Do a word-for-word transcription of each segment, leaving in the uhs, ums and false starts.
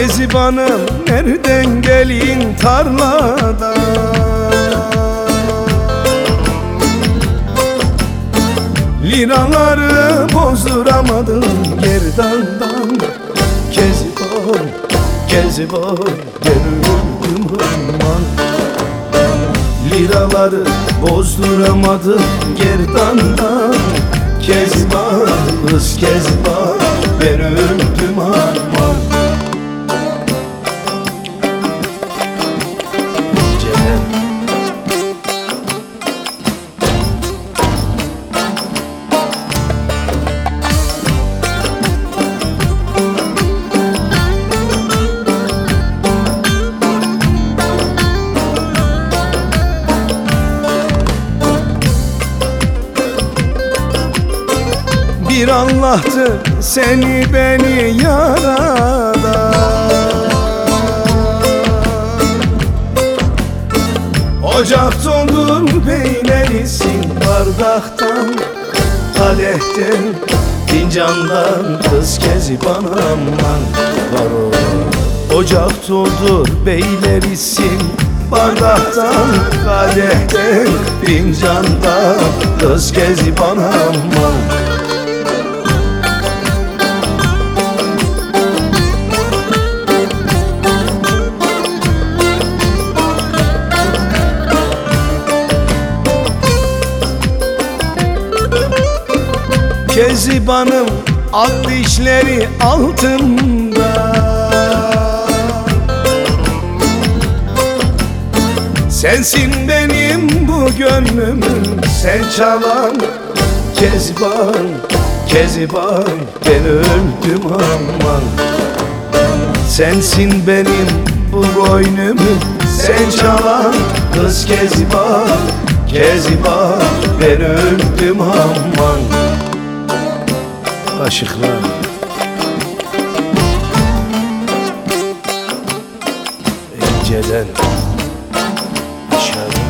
Kezibanım nereden gelin tarlada? Liraları bozduramadım gerdandan. Keziban, Keziban görürdüm aman. Liraları bozduramadım gerdandan. Keziban, kız Keziban ben öldüm aman. Bir Allah'tır seni beni yaradan. Ocak doldur beylerisin bardaktan, kadehten, fincandan, kız Keziban aman var o. Ocak doldur beylerisin bardaktan, kadehten, fincandan, kız Keziban aman. Kezibanım ak dişleri altında, sensin benim bu gönlümü sen çalan. Keziban, Keziban ben öldüm aman. Sensin benim bu boynumu sen çalan, kız Keziban, Keziban ben öldüm aman. Aşıklar inceden aşağı.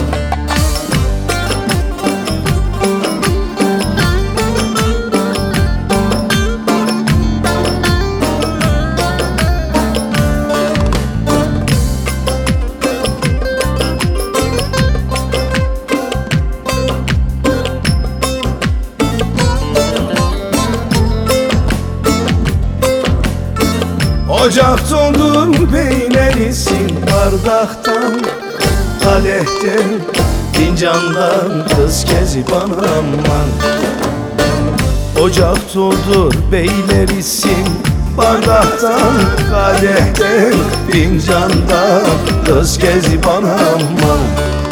Ocak doldur beylerisin bardaktan, kadehten, fincandan, kız Keziban aman. Ocak doldur beylerisin bardaktan, kadehten, fincandan, kız Keziban aman.